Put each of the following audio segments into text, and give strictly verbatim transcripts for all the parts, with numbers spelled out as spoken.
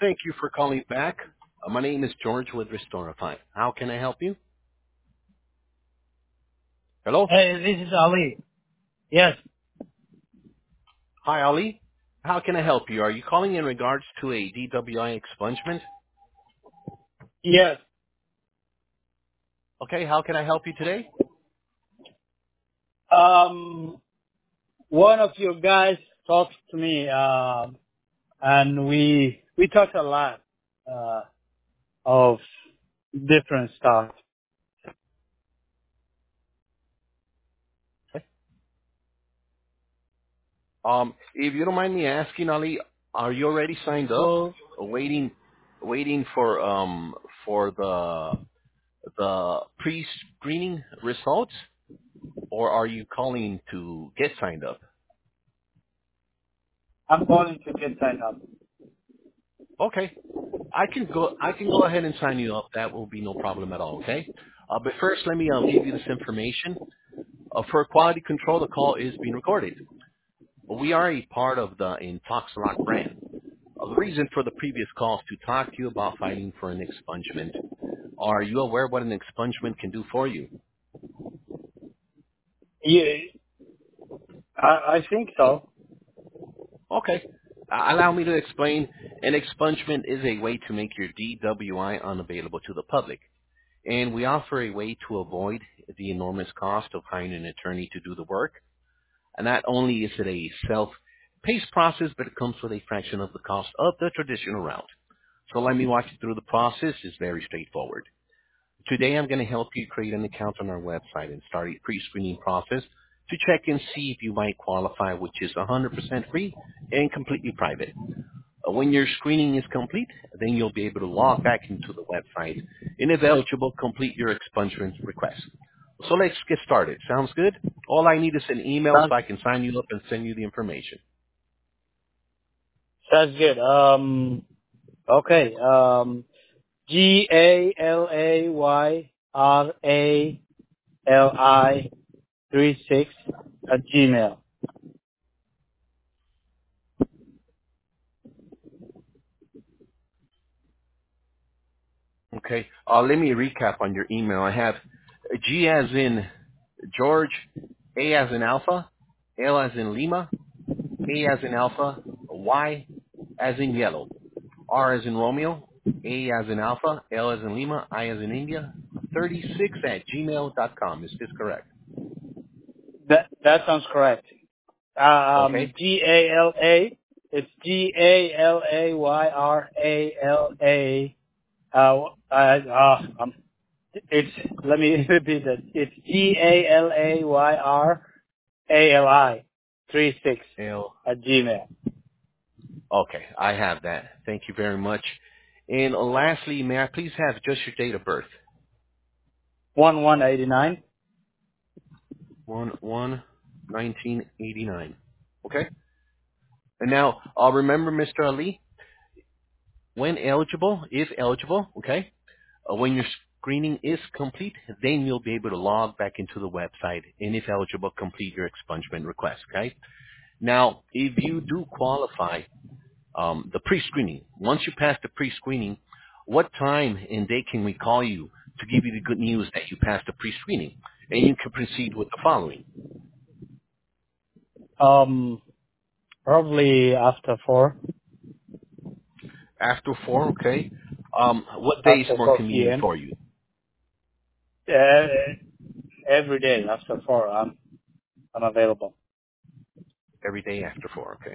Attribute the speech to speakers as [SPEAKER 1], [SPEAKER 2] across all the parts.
[SPEAKER 1] Thank you for calling back. Uh, my name is George with Restorify. How can I help you? Hello?
[SPEAKER 2] Hey, this is Ali. Yes,
[SPEAKER 1] Hi, Ali. How can I help you? Are you calling in regards to a D W I expungement?
[SPEAKER 2] yes.
[SPEAKER 1] Okay, how can I help you today?
[SPEAKER 2] Um, one of your guys talked to me, um, and we we talked a lot uh, of different stuff.
[SPEAKER 1] Okay. Um, if you don't mind me asking, Ali, are you already signed up,
[SPEAKER 2] So
[SPEAKER 1] waiting, waiting for um for the the pre-screening results, or are you calling to get signed up?
[SPEAKER 2] I'm going to get signed up.
[SPEAKER 1] Okay. I can go. I can go ahead and sign you up. That will be no problem at all. Okay. Uh, but first, let me uh, give you this information. Uh, for quality control, the call is being recorded. We are a part of the IntoxLock brand. Uh, the reason for the previous call is to talk to you about filing for an expungement. Are you aware what an expungement can do for you?
[SPEAKER 2] Yeah, I, I think so.
[SPEAKER 1] Okay. Uh, allow me to explain. An expungement is a way to make your D W I unavailable to the public. And we offer a way to avoid the enormous cost of hiring an attorney to do the work. And not only is it a self-paced process, but it comes with a fraction of the cost of the traditional route. So let me walk you through the process. It's very straightforward. Today I'm going to help you create an account on our website and start a pre-screening process to check and see if you might qualify, which is one hundred percent free and completely private. Uh, When your screening is complete, then you'll be able to log back into the website and if eligible, complete your expungement request. So let's get started. Sounds good? All I need is an email
[SPEAKER 2] Sounds
[SPEAKER 1] so I can sign you up and send you the information.
[SPEAKER 2] sounds good. Um, okay. Um, G A L A Y R A L I three six at Gmail.
[SPEAKER 1] Okay. Uh, let me recap on your email. I have G as in George, A as in Alpha, L as in Lima, A as in Alpha, Y as in yellow, R as in Romeo, A as in Alpha, L as in Lima, I as in India, thirty-six at gmail dot com. Is this correct?
[SPEAKER 2] That that sounds correct. Um,
[SPEAKER 1] Okay.
[SPEAKER 2] G A L A. It's G A L A Y R A L A. Uh, uh, uh, um, it's let me repeat it. It's G A L A Y R A L I three six
[SPEAKER 1] L.
[SPEAKER 2] at Gmail.
[SPEAKER 1] Okay, I have that. Thank you very much. And lastly, may I please have just your date of birth?
[SPEAKER 2] One one eighty nine.
[SPEAKER 1] one one nineteen eighty-nine. Okay. And now, uh, remember, Mister Ali, when eligible, if eligible, okay, uh, when your screening is complete, then you'll be able to log back into the website and, if eligible, complete your expungement request, okay? Now, if you do qualify um, the pre-screening, once you pass the pre-screening, what time and day can we call you to give you the good news that you passed the pre-screening? And you can proceed with the following.
[SPEAKER 2] Um, probably after four.
[SPEAKER 1] After four, okay? Um, what day is
[SPEAKER 2] After
[SPEAKER 1] more
[SPEAKER 2] four
[SPEAKER 1] convenient
[SPEAKER 2] p.m.
[SPEAKER 1] for you?
[SPEAKER 2] Uh, every day after four. I'm I'm available.
[SPEAKER 1] Every day after four, okay?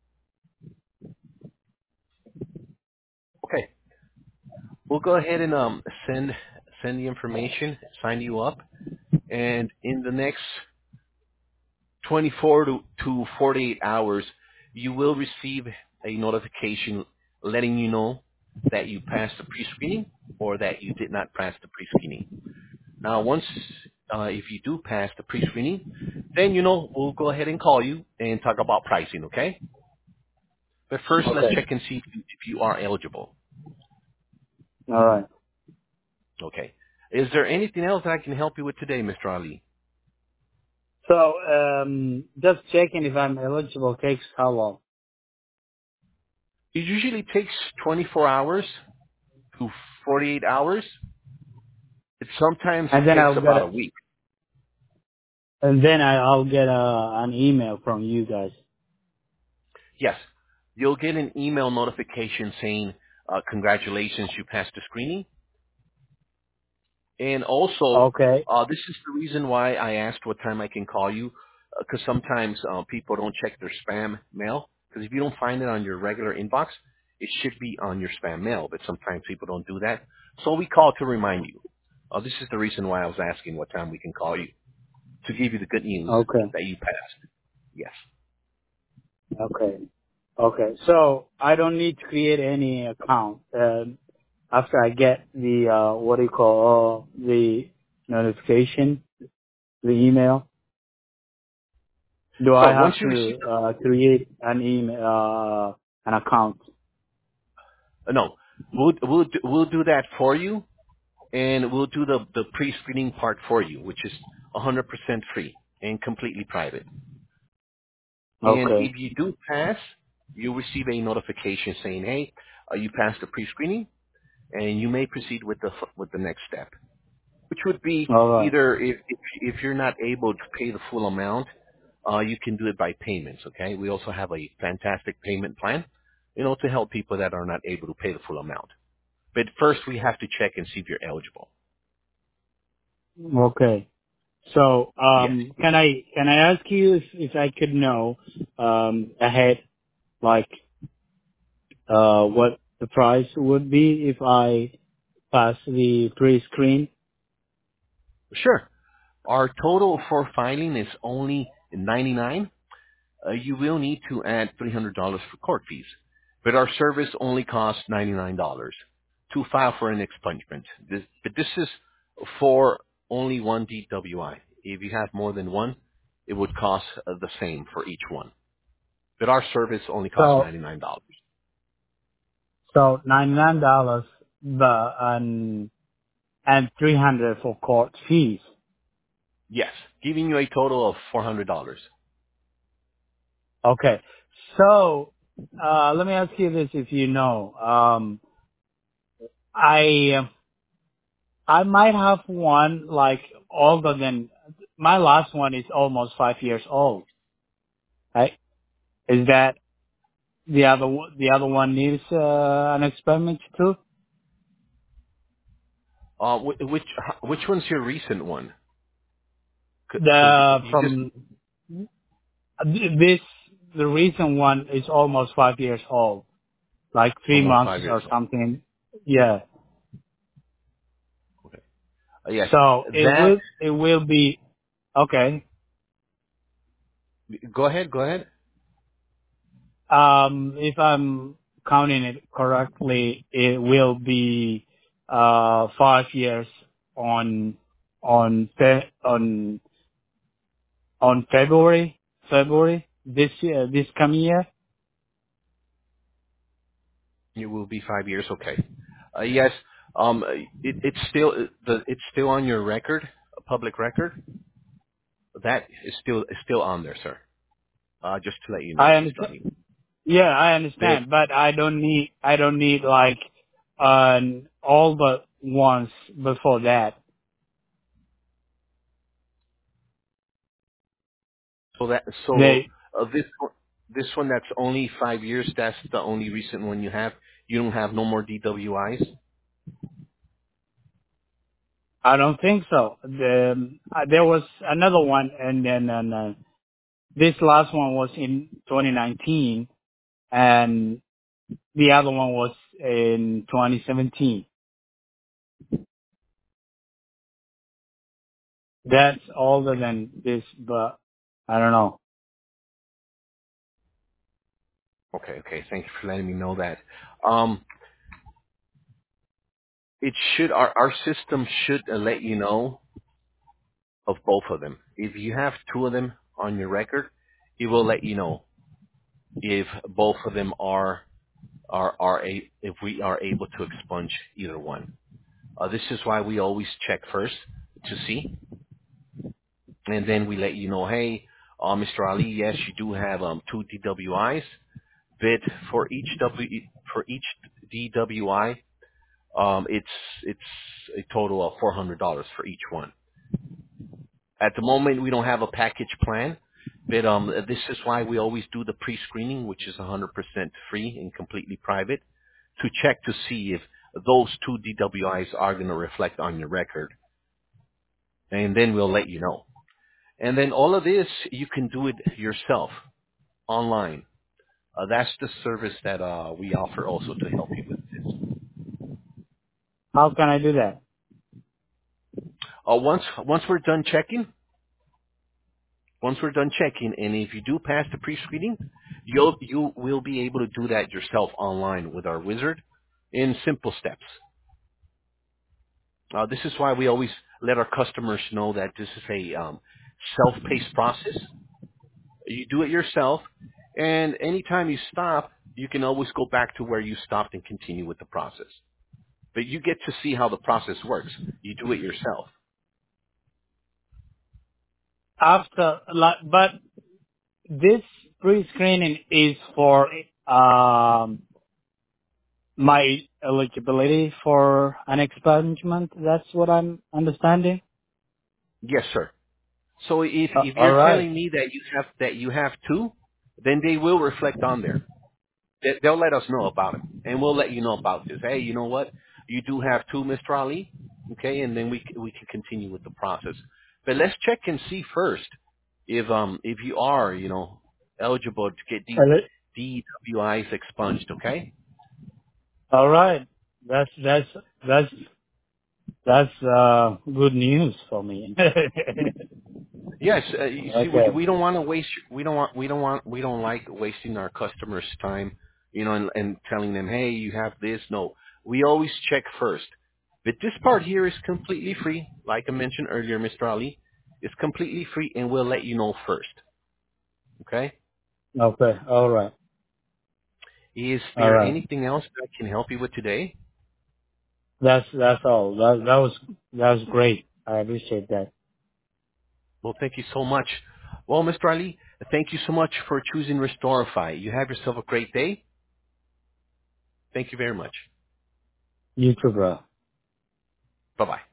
[SPEAKER 1] Okay. We'll go ahead and um, send send the information, sign you up, and in the next twenty-four to, to forty-eight hours, you will receive a notification letting you know that you passed the pre-screening or that you did not pass the pre-screening. Now, once uh, if you do pass the pre-screening, then you know we'll go ahead and call you and talk about pricing, okay? But first, let's
[SPEAKER 2] Okay.
[SPEAKER 1] check and see if you, if you are eligible.
[SPEAKER 2] All right.
[SPEAKER 1] Okay. Is there anything else that I can help you with today, Mister Ali?
[SPEAKER 2] So, um, just checking if I'm eligible takes how long?
[SPEAKER 1] It usually takes twenty-four hours to forty-eight hours. It sometimes
[SPEAKER 2] And then
[SPEAKER 1] takes
[SPEAKER 2] I'll get
[SPEAKER 1] about a
[SPEAKER 2] a,
[SPEAKER 1] week.
[SPEAKER 2] and then I, I'll get a, an email from you guys.
[SPEAKER 1] Yes. You'll get an email notification saying, uh, congratulations, you passed the screening. And also,
[SPEAKER 2] Okay.
[SPEAKER 1] uh, this is the reason why I asked what time I can call you, because sometimes uh, people don't check their spam mail. Because if you don't find it on your regular inbox, it should be on your spam mail. But sometimes people don't do that. So we call to remind you. Uh, this is the reason why I was asking what time we can call you, to give you the good news
[SPEAKER 2] Okay.
[SPEAKER 1] that you passed. Yes.
[SPEAKER 2] Okay. Okay. So I don't need to create any account uh, after I get the uh, what do you call uh, the notification, the email. Do I
[SPEAKER 1] So once
[SPEAKER 2] have
[SPEAKER 1] you receive,
[SPEAKER 2] to uh, create an email uh, an account?
[SPEAKER 1] uh, no, we'll we'll do, we'll do that for you, and we'll do the the pre-screening part for you, which is one hundred percent free and completely private. And
[SPEAKER 2] Okay.
[SPEAKER 1] if you do pass, you'll receive a notification saying, "Hey, uh, you passed the pre-screening, and you may proceed with the f- with the next step," which would be
[SPEAKER 2] All right.
[SPEAKER 1] either if if, if you're not able to pay the full amount, uh, you can do it by payments. Okay, we also have a fantastic payment plan, you know, to help people that are not able to pay the full amount. But first, we have to check and see if you're eligible.
[SPEAKER 2] Okay. So
[SPEAKER 1] Yes,
[SPEAKER 2] um, can I can I ask you if, if I could know um, ahead, like uh, what the price would be if I pass the pre-screen?
[SPEAKER 1] sure. Our total for filing is only ninety-nine. Uh, you will need to add three hundred dollars for court fees, but our service only costs ninety-nine dollars to file for an expungement. This, but this is for only one D W I. If you have more than one, it would cost uh, the same for each one. But our service only costs
[SPEAKER 2] So
[SPEAKER 1] ninety-nine dollars.
[SPEAKER 2] so ninety-nine dollars, but and and three hundred for court fees.
[SPEAKER 1] Yes, giving you a total of four hundred dollars.
[SPEAKER 2] Okay. So uh, let me ask you this: if you know, um, I I might have one like older than my last one is almost five years old. Right? Is that the other one- the other one needs uh, an experiment too?
[SPEAKER 1] Uh, wh- which which one's your recent one? Because
[SPEAKER 2] The
[SPEAKER 1] you just
[SPEAKER 2] from this the recent one is almost five years old, like three
[SPEAKER 1] almost
[SPEAKER 2] months
[SPEAKER 1] five years
[SPEAKER 2] or
[SPEAKER 1] old.
[SPEAKER 2] something. Yeah.
[SPEAKER 1] Okay. Uh, yes,
[SPEAKER 2] So it
[SPEAKER 1] that.
[SPEAKER 2] will it will be okay.
[SPEAKER 1] Go ahead. Go ahead.
[SPEAKER 2] Um, if I'm counting it correctly, it will be uh five years on on Fe- on on February February this year this coming year.
[SPEAKER 1] It will be five years. Okay. Uh, yes. Um, it, it's still the it's still on your record, a public record. That is still is still on there, sir. Uh, just to let you know,
[SPEAKER 2] I
[SPEAKER 1] Mister
[SPEAKER 2] understand.
[SPEAKER 1] Ali.
[SPEAKER 2] Yeah, I
[SPEAKER 1] But
[SPEAKER 2] understand, but I don't need I don't need like um all the ones before that.
[SPEAKER 1] so that so
[SPEAKER 2] They
[SPEAKER 1] uh, this one- this one that's only five years. That's the only recent one you have. You don't have no more D W Is.
[SPEAKER 2] I don't think so. The, uh, there was another one, and then and, uh, this last one was in twenty nineteen, and the other one was in twenty seventeen. That's older than this, but I don't know.
[SPEAKER 1] Okay. Okay. Thank you for letting me know that. Um, it should our our system should uh, let you know of both of them. If you have two of them on your record, it will let you know if both of them are are are a if we are able to expunge either one. Uh, this is why we always check first to see, and then we let you know, hey, uh, Mister Ali, yes, you do have um, two D W Is, But for each W for each D W I, um, it's it's a total of four hundred dollars for each one. At the moment, we don't have a package plan, but um, this is why we always do the pre-screening, which is one hundred percent free and completely private, to check to see if those two D W Is are going to reflect on your record, and then we'll let you know. And then all of this, you can do it yourself online. Uh, that's the service that uh, we offer also to help you with this.
[SPEAKER 2] How can I do that?
[SPEAKER 1] Uh, once once we're done checking, once we're done checking, and if you do pass the pre-screening, you'll you will be able to do that yourself online with our wizard in simple steps. Uh, this is why we always let our customers know that this is a um, self-paced process. You do it yourself, and anytime you stop, you can always go back to where you stopped and continue with the process. But you get to see how the process works. You do it yourself.
[SPEAKER 2] After, like, but this pre-screening is for um my eligibility for an expungement. That's what I'm understanding.
[SPEAKER 1] Yes, sir. So if
[SPEAKER 2] Uh,
[SPEAKER 1] if
[SPEAKER 2] all
[SPEAKER 1] you're
[SPEAKER 2] right.
[SPEAKER 1] telling me that you have that you have two, then they will reflect on there. They- They'll let us know about it, and we'll let you know about this. Hey, you know what? You do have two, Mister Ali, okay, and then we c- we can continue with the process. But let's check and see first if um if you are you know eligible to get D,
[SPEAKER 2] Ele-
[SPEAKER 1] D W Is expunged, okay?
[SPEAKER 2] All right. That's that's that's that's uh good news for me.
[SPEAKER 1] Yes, uh, you see, we
[SPEAKER 2] Okay.
[SPEAKER 1] we don't want to waste. We don't want. We don't want. We don't like wasting our customers' time, you know, and, and telling them, "Hey, you have this." No, we always check first. But this part here is completely free, like I mentioned earlier, Mister Ali. It's completely free, and we'll let you know first. Okay?
[SPEAKER 2] Okay. All right.
[SPEAKER 1] Is
[SPEAKER 2] All
[SPEAKER 1] there
[SPEAKER 2] right.
[SPEAKER 1] anything else that I can help you with today?
[SPEAKER 2] That's that's all. That that was that was great. I appreciate that.
[SPEAKER 1] Well, thank you so much. Well, Mister Ali, thank you so much for choosing Restorify. You have yourself a great day. Thank you very much.
[SPEAKER 2] You too, bro.
[SPEAKER 1] Bye bye.